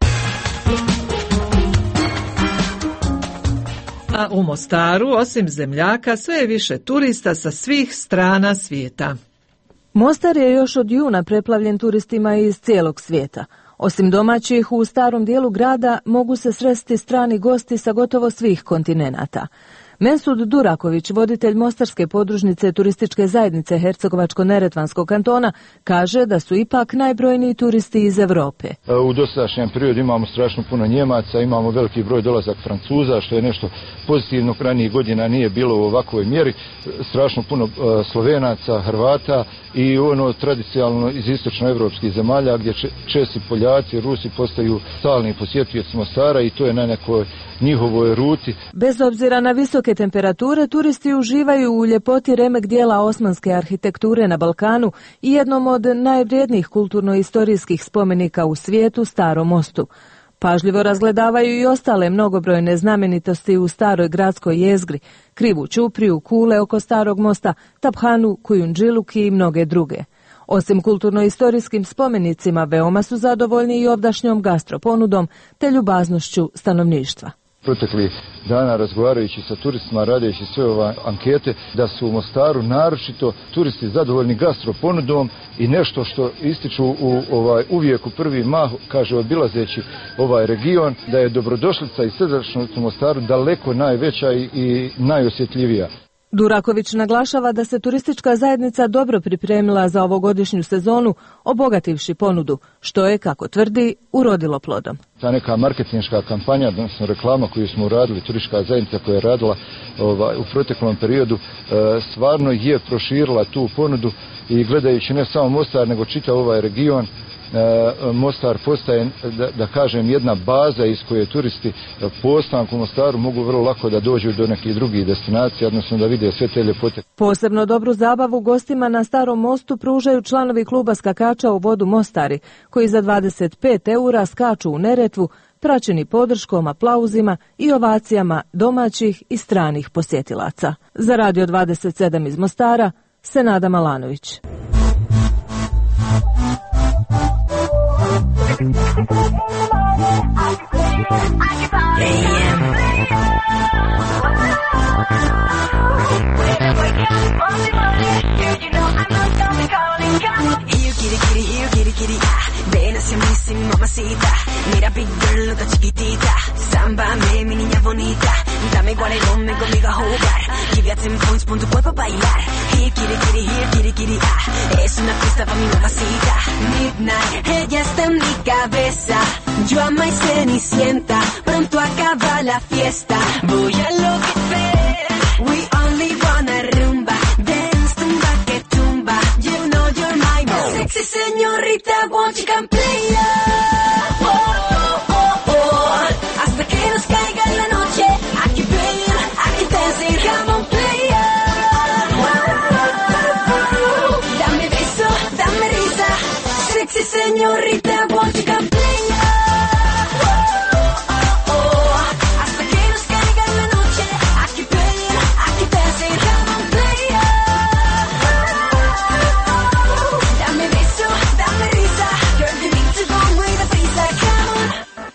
A u Mostaru, osim zemljaka, sve je više turista sa svih strana svijeta. Mostar je još od juna preplavljen turistima iz cijelog svijeta. Osim domaćih, u starom dijelu grada mogu se sresti strani gosti sa gotovo svih kontinenata. Mensud Duraković, voditelj Mostarske podružnice turističke zajednice Hercegovačko-neretvanskog kantona, kaže da su ipak najbrojniji turisti iz Europe. U dosadašnjem periodu imamo strašno puno Njemaca, imamo veliki broj dolazak Francuza, što je nešto pozitivno, ranijih godina nije bilo u ovakvoj mjeri, strašno puno Slovenaca, Hrvata i ono tradicionalno iz istočnoevropskih zemalja gdje Česi, Poljaci, Rusi postaju stalni posjetioci Mostara i to je na nekoj njihovoj ruti. Bez obzira na visoke temperature, turisti uživaju u ljepoti remek dijela osmanske arhitekture na Balkanu i jednom od najvrijednijih kulturno-istorijskih spomenika u svijetu, Starom mostu. Pažljivo razgledavaju i ostale mnogobrojne znamenitosti u staroj gradskoj jezgri, Krivu ćupriju, kule oko Starog mosta, Taphanu, Kujundžiluki i mnoge druge. Osim kulturno-istorijskim spomenicima, veoma su zadovoljni i ovdašnjom gastroponudom te ljubaznošću stanovništva. Protekli dana razgovarajući sa turistima, radeći sve ove ankete, da su u Mostaru naročito turisti zadovoljni gastroponudom i nešto što ističu uvijek u prvi mah, kaže obilazeći ovaj region, da je dobrodošlica i srdačnost u Mostaru daleko najveća i najosjetljivija. Duraković naglašava da se turistička zajednica dobro pripremila za ovogodišnju sezonu, obogativši ponudu, što je, kako tvrdi, urodilo plodom. Ta neka marketinška kampanja, odnosno reklama koju smo uradili, turistička zajednica koja je radila u proteklom periodu, stvarno je proširila tu ponudu i gledajući ne samo Mostar, nego čitav ovaj region, Mostar postaje, da kažem, jedna baza iz koje turisti po ostanku u Mostaru mogu vrlo lako da dođu do nekih drugih destinacija, odnosno da vide sve te ljepote. Posebno dobru zabavu gostima na Starom mostu pružaju članovi kluba skakača u vodu Mostari, koji za 25 eura skaču u Neretvu, praćeni podrškom, aplauzima i ovacijama domaćih i stranih posjetilaca. Za Radio 27 iz Mostara, Senada Malanović. Mira big girl, da chiquitita, samba me, mi niña bonita, dame guarelón, ven conmigo a jugar, give ya 10 points, pon tu cuerpo a bailar, here, kitty, ah, es una fiesta pa' mi mamacita, midnight, ella está en mi cabeza, yo amo y cenicienta, pronto acaba la fiesta, voy a enloquecer, we only wanna rumba, dance, tumba que tumba, you know you're my most sexy señorita, won't you come play love? Hasta que nos caiga la noche, aquí player, aquí dancing, come on player. Dame beso, dame risa, sexy señorita, won't you come player? Hasta que nos caiga la noche, aquí player, aquí dancing, come on player. Dame beso, dame risa, girl you need to go with the prisa, come on.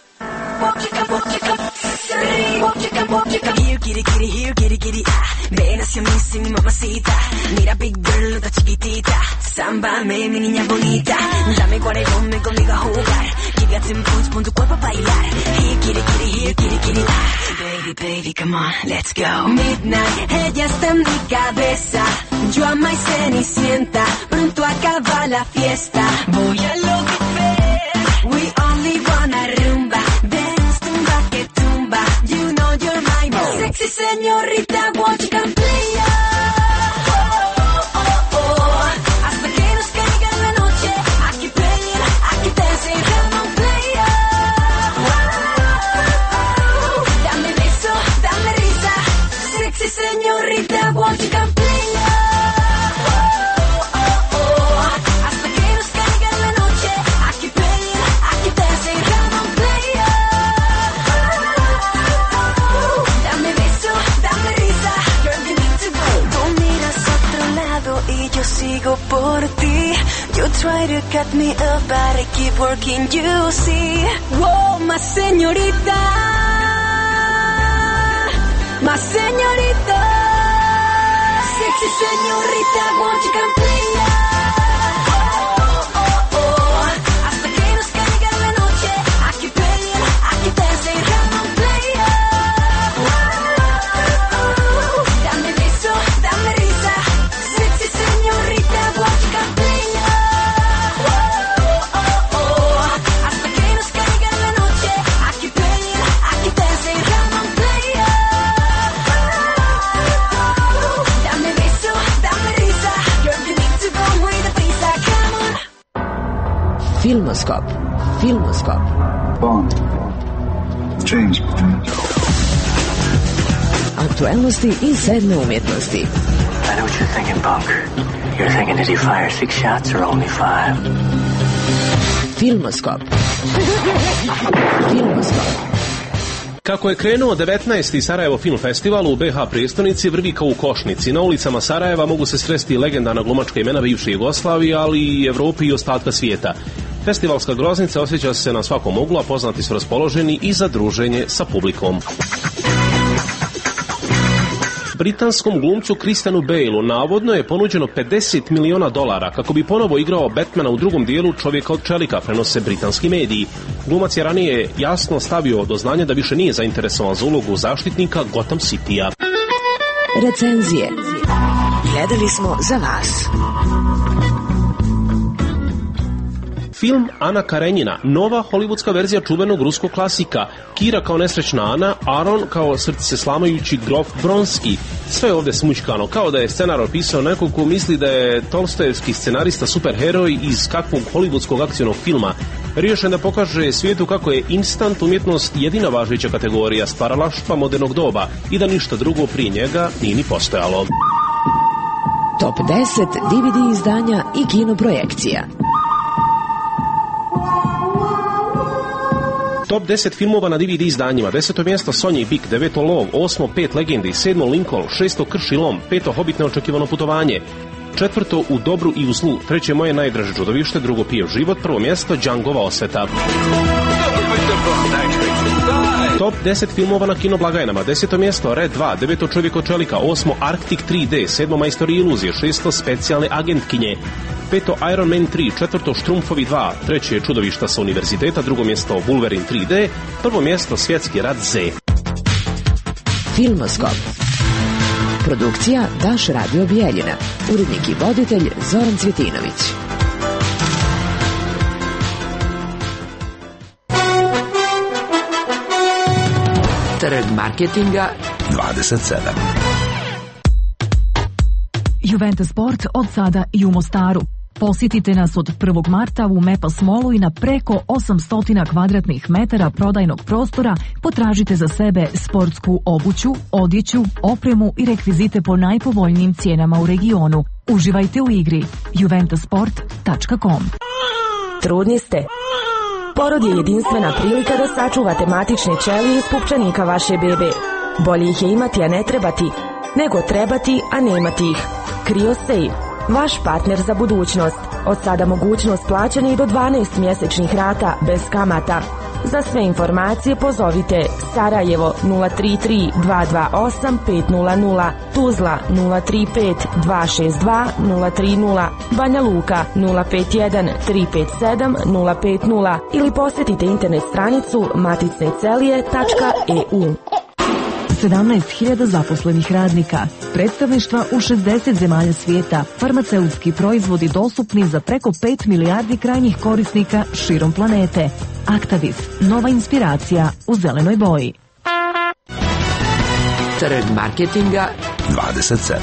Here, kitty, ah. Ven hacia mí, sí, mi mamacita. Mira, big girl, da chiquitita. Sámbame, mi niña bonita. Dame guarelón, ven conmigo a jugar. Give ya 10 points, pon tu cuerpo a bailar. Here, kitty, ah. Baby, come on, let's go. Midnight, ella está en mi cabeza. Yo amo y cenicienta. Pronto acaba la fiesta. Voy a enloquecer. We only wanna rumba. Dance, tumba que tumba. You know you're my most sexy señorita, won't you come play? Hasta que nos caiga la noche, aquí player, aquí dancing, come on player. Dame beso, dame risa, sexy señorita, won't you come play? Hasta que nos caiga la noche, aquí player, aquí dancing, come on player. Dame beso, dame risa, girl you need to go. Tú miras a otro lado y yo sigo por ti. You try to cut me up, but I keep working, you see. Whoa, my señorita, sexy señorita, won't you come play? Hasta que nos caiga la noche, aquí player, aquí dancing, come on player. Filmoskop. Filmoskop. Bond. James Bond. Aktuelnosti i sedme umjetnosti. I know what you're thinking, punk. You're thinking, did he fire 6 shots or only 5? Filmoskop. Filmoskop. Kako je krenuo 19. Sarajevo Film Festival u BiH prijestolnici, vrvi kao u košnici. Na ulicama Sarajeva mogu se sresti legendarna glumačka imena bivše Jugoslavije, ali i Evrope i ostatka svijeta. Festivalska groznica osjeća se na svakom uglu, a poznati su raspoloženi i za druženje sa publikom. Britanskom glumcu Christianu Baleu navodno je ponuđeno $50 miliona kako bi ponovo igrao Batmana u drugom dijelu Čovjeka od čelika, prenose britanski mediji. Glumac je ranije jasno stavio do znanja da više nije zainteresovan za ulogu zaštitnika Gotham Citya. Recenzije. Gledali smo za vas. Film Ana Karenjina, nova hollywoodska verzija čuvenog ruskog klasika. Kira kao nesrećna Ana, Aron kao srce slamajući grof Bronski. Sve je ovdje smućkano, kao da je scenar opisao neko ko misli da je Tolstojevski scenarista superheroj iz kakvog hollywoodskog akcionog filma. Riješen da pokaže svijetu kako je instant umjetnost jedina važeća kategorija stvaralaštva modernog doba i da ništa drugo prije njega nije ni postojalo. Top 10 DVD izdanja i kinoprojekcija. Top 10 filmova na DVD izdanjima. 10. mjesto Sonja Bik, 9. Lov, 8. 5 Legendi, 7. Lincoln, 6. Krš i lom, 5. Hobbit neočekivano putovanje, 4. U dobru i u zlu, 3. Moje najdraže čudovište, 2. Pijev život, 1. mjesto Djangova osveta. Top 10 filmova na kinoblagajnama. 10. mjesto Red 2, 9. Čovjek od čelika, 8. Arctic 3D, 7. Majstori iluzije, 6. Specijalne agentkinje, 5. Iron Man 3, 4. Štrumfovi 2, 3. Čudovišta sa univerziteta, 2. mjesto Wolverine 3D, 1. mjesto Svjetski rat Z. Filmoskop. Produkcija Daš Radio Bijeljina. Urednik i voditelj Zoran Cvjetinović. Trg marketinga 27. Juventus Sport od sada i u Mostaru. Posjetite nas od 1. marta u Mepas Mallu i na preko 800 kvadratnih metara prodajnog prostora potražite za sebe sportsku obuću, odjeću, opremu i rekvizite po najpovoljnijim cijenama u regionu. Uživajte u igri. juventusport.com. Trudni ste? Porod je jedinstvena prilika da sačuvate matične ćelije iz pupčanika vaše bebe. Bolje ih je imati, a ne trebati, nego trebati, a nemati ih. CryoSafe, vaš partner za budućnost. Od sada mogućnost plaćanja i do 12 mjesečnih rata bez kamata. Za sve informacije pozovite Sarajevo 033 228 500, Tuzla 035 262 030, Banja Luka 051 357 050 ili posjetite internet stranicu maticnecelije.eu. 17.000 zaposlenih radnika, predstavništva u 60 zemalja svijeta, farmaceutski proizvodi dostupni za preko 5 milijardi krajnjih korisnika širom planete. Actavis, nova inspiracija u zelenoj boji. Trg marketinga 27.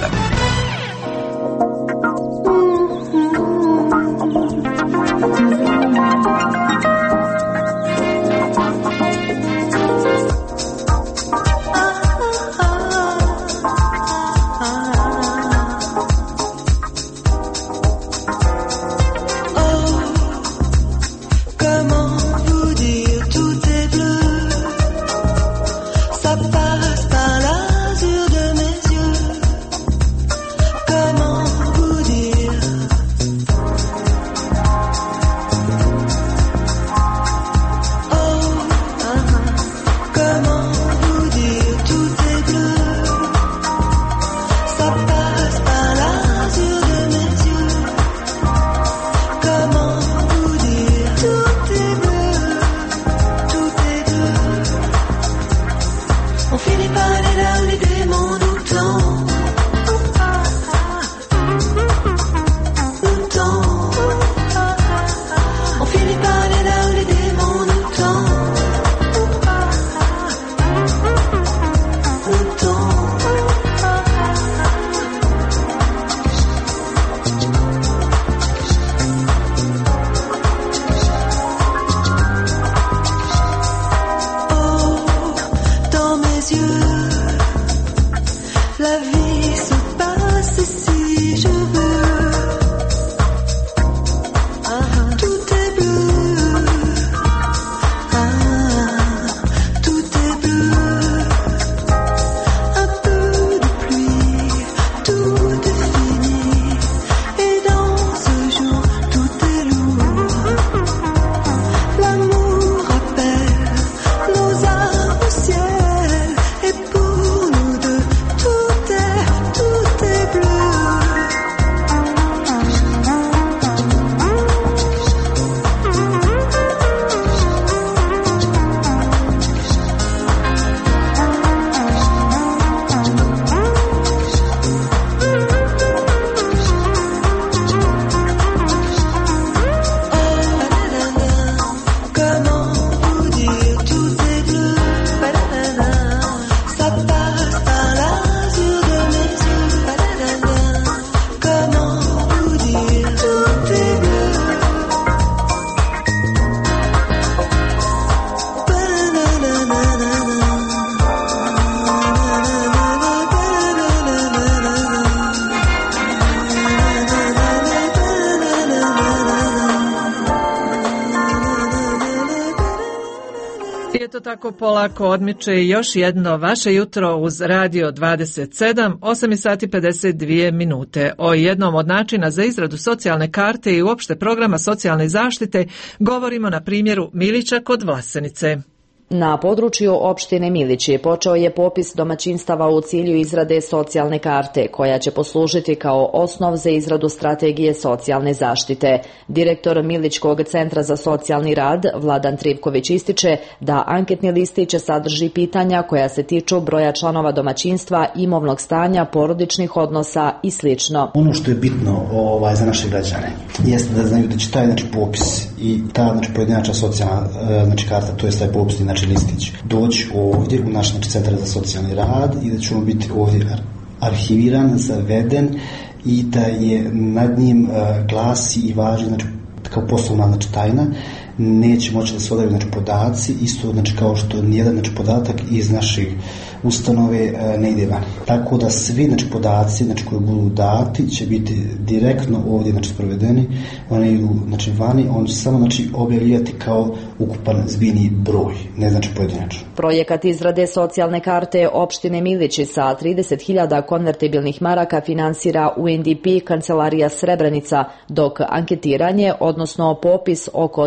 Isto tako polako odmiče i još jedno vaše jutro uz Radio 27, 8 sati 52 minute. O jednom od načina za izradu socijalne karte i uopšte programa socijalne zaštite govorimo na primjeru Milića kod Vlasenice. Na području opštine Milići počeo je popis domaćinstava u cilju izrade socijalne karte, koja će poslužiti kao osnov za izradu strategije socijalne zaštite. Direktor Milićkog centra za socijalni rad, Vladan Trivković, ističe da anketni listić sadrži pitanja koja se tiču broja članova domaćinstva, imovnog stanja, porodičnih odnosa i sl. Ono što je bitno za naše građane jeste da znaju da će taj popis i ta pojedinačna socijalna karta, to je taj popisni listić, doći ovdje u naš centar za socijalni rad i da će on biti ovdje arhiviran, zaveden i da je nad njim glasi i važi kao poslovna tajna, neće moći da se odaju podaci, isto kao što nijedan podatak iz naših ustanove ne ide van. Tako da svi podaci koji budu dati će biti direktno ovdje sprovedeni, oni idu vani, oni će samo objavljivati kao ukupan zbirni broj, ne pojedinačno. Projekat izrade socijalne karte opštine Milići sa 30.000 konvertibilnih maraka finansira UNDP Kancelarija Srebrenica, dok anketiranje, odnosno popis oko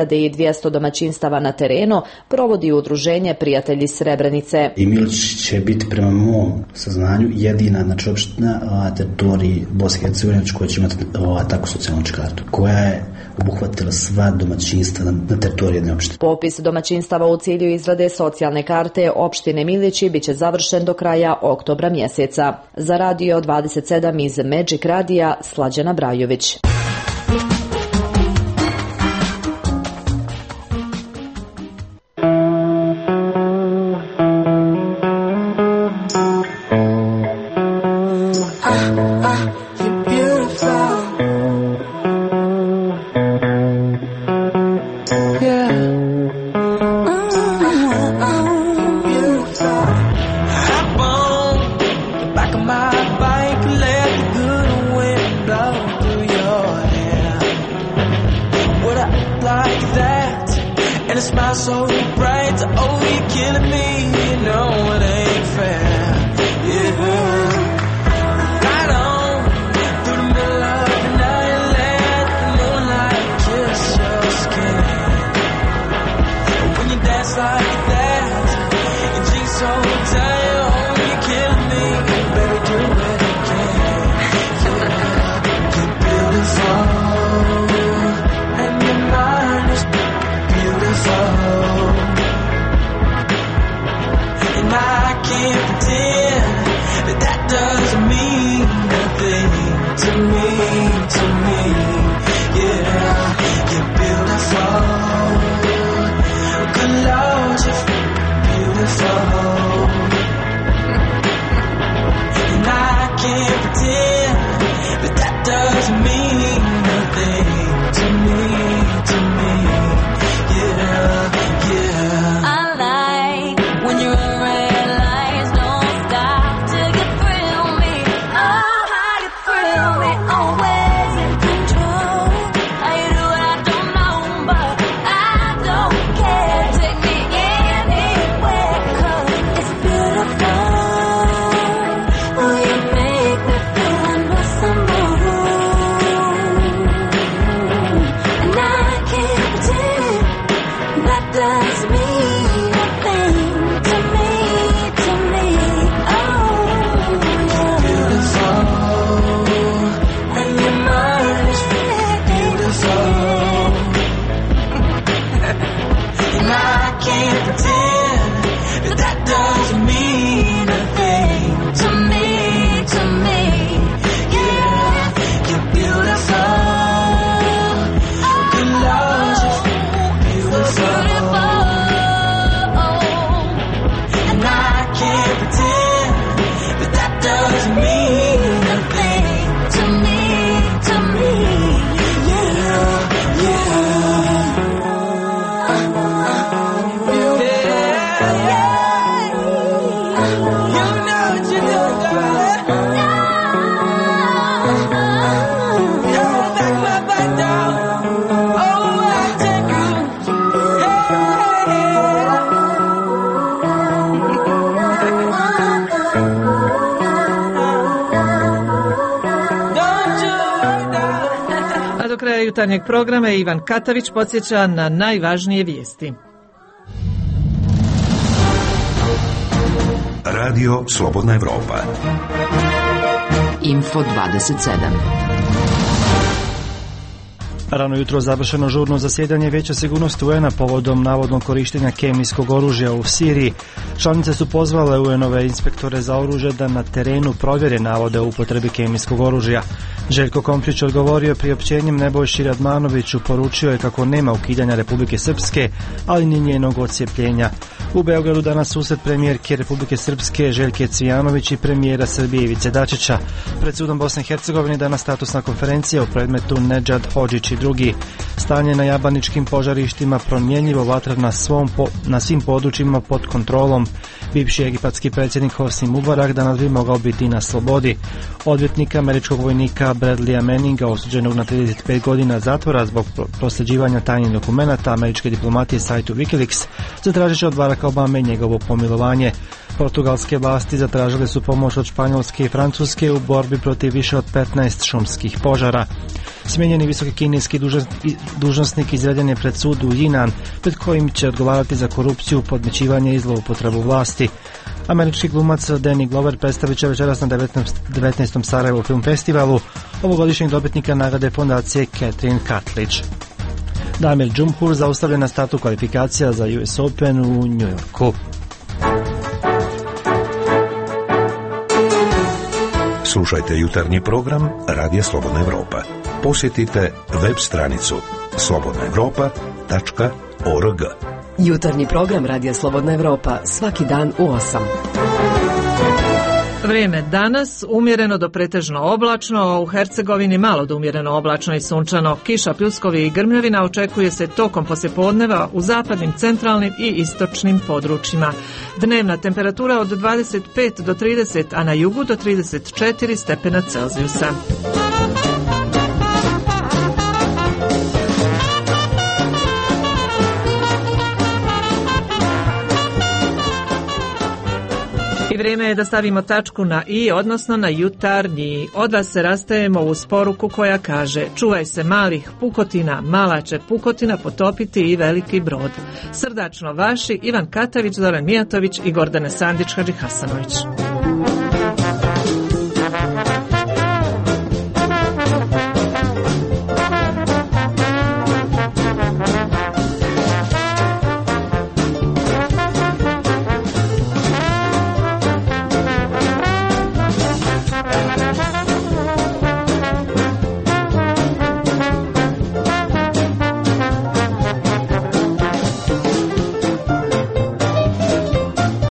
3200 domaćinstava na terenu, provodi udruženje Prijatelji Srebrenice. I Milić će biti prema mom saznanju jedina opština na teritoriji Bosne i Hercegovine koja će imati takvu socijalnu kartu, koja je obuhvatila sva domaćinstva na teritoriji jedne opštine. Popis domaćinstava u cilju izrade socijalne karte opštine Milići biće završen do kraja oktobra mjeseca. Za Radio 27 iz Magic Radija, Slađana Brajović. When you're unrealized, don't stop. jutarnjeg programa Ivan Katavić podsjeća na najvažnije vijesti. Radio Slobodna Evropa. Info 27. Rano jutro završeno žurno zasjedanje Vijeća sigurnosti UN-a povodom navodnog korištenja kemijskog oružja u Siriji. Članice su pozvale UN-ove inspektore za oružje da na terenu provjere navode o upotrebi kemijskog oružja. Željko Komšić odgovorio priopćenjem Nebojši Radmanoviću, poručio je kako nema ukidanja Republike Srpske, ali ni njenog odcijepljenja. U Beogradu danas susret premijerke Republike Srpske Željke Cvijanović i premijera Srbije Ivice Dačića. Pred sudom Bosne i Hercegovine danas statusna konferencija u predmetu Nedžad Hodžić i drugi. Stanje na jabaničkim požarištima promjenjivo, vatra na svim područjima pod kontrolom. Bivši egipatski predsjednik Hosni Mubarak danas bi mogao biti na slobodi. Odvjetnik američkog vojnika Bradleya Manninga, osuđenog na 35 godina zatvora zbog prosljeđivanja tajnih dokumenata američke diplomatije sajtu Wikileaks, zatražit će od Baracka Obame njegovo pomilovanje. Portugalske vlasti zatražile su pomoć od Španjolske i Francuske u borbi protiv više od 15 šumskih požara. Smijenjeni visoki kineski dužnosnik izveden je pred sud u Jinan, pred kojim će odgovarati za korupciju, podmićivanje i zloupotrebu vlasti. Američki glumac Danny Glover predstavit će večeras na 19. Sarajevo film festivalu, ovogodišnjeg dobitnika nagrade fondacije Catherine Cartledge. Damir Džumhur zaustavljen na startu kvalifikacija za US Open u New Yorku. Slušajte jutarnji program Radija Slobodna Evropa. Posjetite web stranicu slobodnaevropa.org. Jutarnji program Radija Slobodna Evropa svaki dan u 8. Vrijeme danas umjereno do pretežno oblačno, a u Hercegovini malo do umjereno oblačno i sunčano. Kiša, pljuskovi i grmljavina očekuje se tokom poslijepodneva u zapadnim, centralnim i istočnim područjima. Dnevna temperatura od 25 do 30, a na jugu do 34 stepena Celzijusa. Vrijeme je da stavimo tačku na i, odnosno na jutarnji. Od vas se rastajemo uz poruku koja kaže: čuvaj se malih pukotina, mala će pukotina potopiti i veliki brod. Srdačno vaši Ivan Katavić, Zoran Mijatović i Gordana Sandić Hadžihasanović.